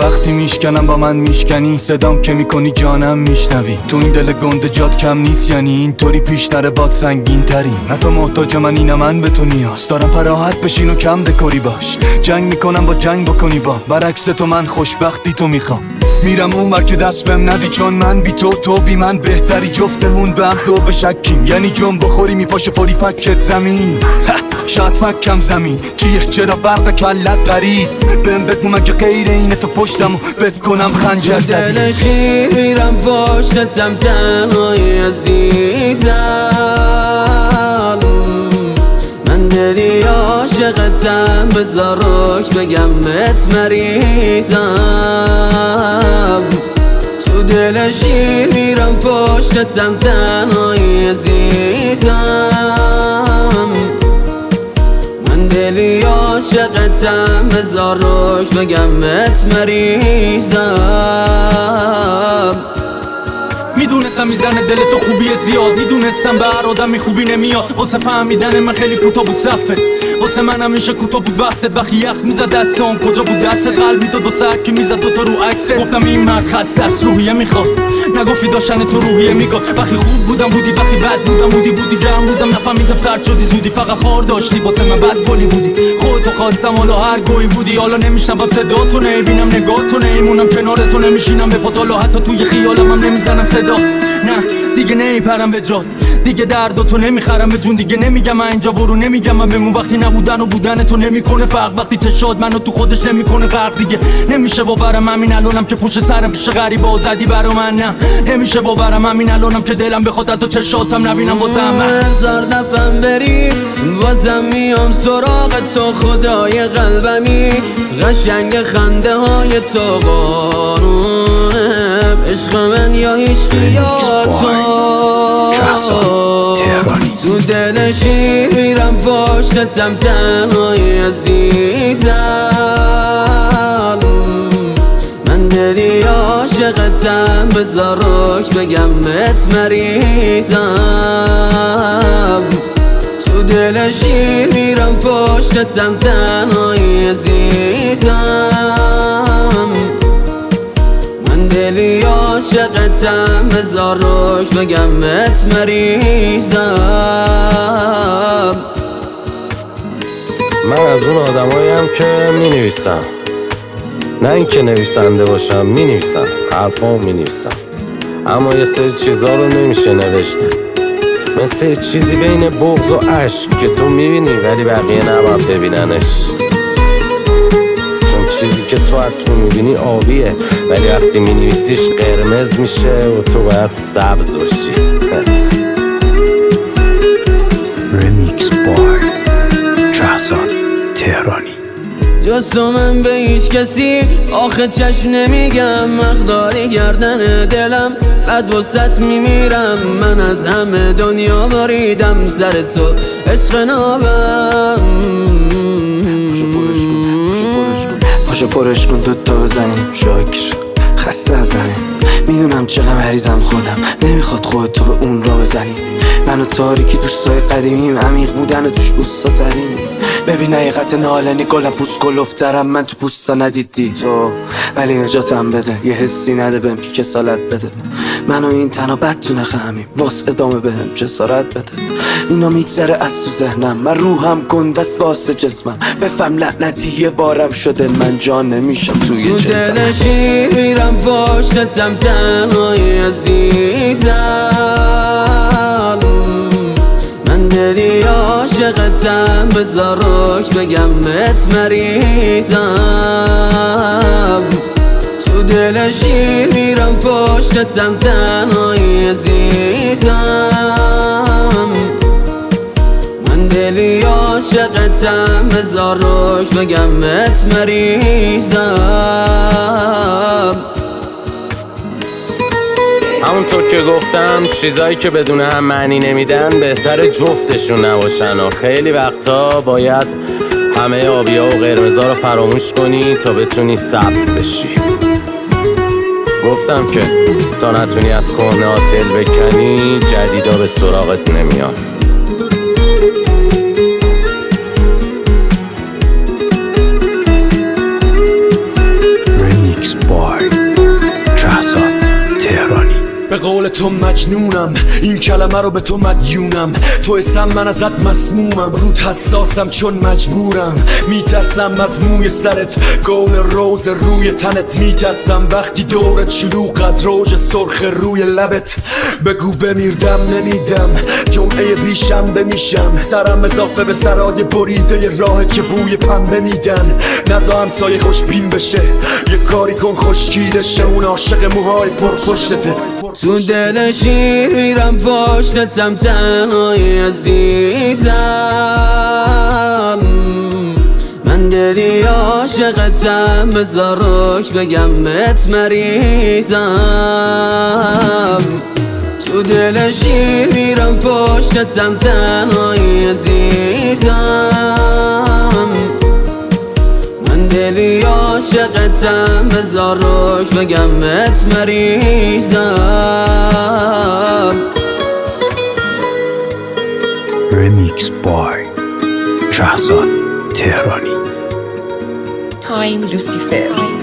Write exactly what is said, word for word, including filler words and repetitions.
وقتی میشکنم با من میشکنی، صدام که میکنی جانم میشنوی. تو این دل گنده جاد کم نیست، یعنی اینطوری پیش نره باد سنگین تری. نه تو محتاج من اینم من به تو نیاز دارم، پراحت بشین و کم دکوری باش. جنگ میکنم با جنگ بکنی با برعکس تو، من خوشبختی تو میخوام. میرم اون ور که دست بهم ندی، چون من بی تو تو بی من بهتری. جفتمون به هم دو بشکیم، یعنی جنب بخوری میپاشه فوری فکت زمین. شاید فکم زمین چیه چرا برق کلت قرید. بهم بگو مگه غیر اینه تو پشتم و بت کنم خنجر زدی. دل شیر میرم پشتتم تنهای عزیزم، من دلی عاشقتم بذار روش بگم بهت مریضم. تو دل شیر میرم پشتتم تنهای عزیزم، من دلی عاشقتم بذار روش بگم بهت مریضم. میدونستم میزنه دل تو خوبی زیاد، میدونستم به هر آدمی خوبی نمیاد. واسه فهمیدن من خیلی کوتاه بود صفت، واسه من همیشه کوتاه بود وقتت. وقتی یخ میزد دستام کجا بود دستت، قلب میداد و سرکی میزد تو تو رو عکست. گفتم این مرد خسته است روحیه میخواد، نگفتی داشتن تو روحیه میگاد. وقتی خوب بودم بودی، وقتی بد بودم بودی بودی گرم بودم نفهمیدم سرد شدی زودی. فقط خار داشتی واسه من بد گلی بودی، خودتو خواستم حالا هر گویی بودی. حالا نمیشنوم صداتو، نمیبینم نگاهتو، نمیمونم کنارتو، نمیشینم به پات. حالا حتی توی خیالم هم نمیزنم صدات. نه دیگه نمیپرم به جات، دیگه درداتو نمیخرم به جون. دیگه نمیگم من اینجا برو، نمیگم من بمون. وقتی نبودن و بودن تو نمیکنه فرق، وقتی چشات منو تو خودش نمیکنه غرق. دیگه نمیشه باورم همین الانم که پشت سرم پیش غریبا زدی برا من. نه نمیشه باورم همین الانم که دلم بخواد تو چشاتم نبینم بازم. هزار دفعه بری بازم میام سراغ تو، خدای قلبمی قشنگ خنده های تو قانونه. عشق من یا عشقی یا تو، تو دل شیر میرم پشتتم تنهای عزیزم، من دلی عاشقتم بذار روش بگم بهت مریضم. تو دل شیر میرم پشتتم تنهای عزیزم، من دلی عاشقتم بذار روش بگم بهت مریضم. من از اون آدماییم که می نویسم، نه اینکه نویسنده باشم، می نویسم حرفام می نویسم، اما یه سری چیزا رو نمیشه نوشته. مثل یه چیزی بین بغض و عشق که تو میبینی ولی بقیه نباید ببیننش. چون چیزی که تو از تو میبینی آبیه ولی وقتی مینویسیش قرمز میشه و تو باید سبز باشی. رمیکس بای شهزاد تهرانی. جز تو من به هیچ کسی آخه چشم نمیگم، مقداری گردن دلم قد وسط میمیرم. من از همه دنیا بریدم سر تو عشق نابم. پاشو پرش کن دوتا بزنیم شاکر خسته از همین. میدونم چقدر مریضم خودم، نمیخواد خودتو به اون را بزنی. من و تاریکی دوستای قدیمیم، عمیق بودن و توش اوستا تریم. ببین حقیقت نالنی گلم پوست کلوفترم، من تو پوستا ندیدی تو ولی نجاتم بده. یه حسی نده بهم که کسالت بده، منو این تنها بد تو نخمیم واس ادامه بهم جسارت بده. اینا میگذره از تو ذهنم، من روحم گندست واسه جسمم. بفهم لعنتی یه بارم شده من جان نمیشم توی تو دل شیر میرم پشتتم تنهای عزیزم، من دلی عاشقتم بذار روش بگم بهت مریضم. تو دل شیر میرم پشتتم تنهای عزیزم، من دلی عاشقتم بذار روش بگم بهت مریضم. همونطور که گفتم چیزایی که بدون هم معنی نمیدن بهتر جفتشون نباشن و خیلی وقتا باید همه آبیا و قرمزا رو فراموش کنی تا بتونی سبز بشی. گفتم که تا نتونی از کهنه‌هات دل بکنی جدیدا به سراغت نمیاد. رمیکس تو مجنونم، این کلمه رو به تو مدیونم. تو اسم من ازت مسمومم، رود حساسم چون مجبورم. میترسم از موی سرت، گل روز روی تنت. میترسم وقتی دورت شلوغ از روژ سرخ روی لبت. بگو بمیردم نمیدم، جمعه بیشنبه میشم. سرم اضافه به سرای بریده راه که بوی پنبه میدن. نزا همسایه خوش بین بشه، یه کاری کن خوشگیره شه. اون عاشق موهای پر پشتته. تو دل شیر میرم پشتتم تنهای عزیزم. من دلی عاشقتم، بذار رک بگم بهت مریضم. تو دل شیر میرم پشتتم تنهای عزیزم. من دلی عاشقتم، بذار رک بگم بهت مریضم. Remix by شهزاد تهرانی. تایم لوسیفر.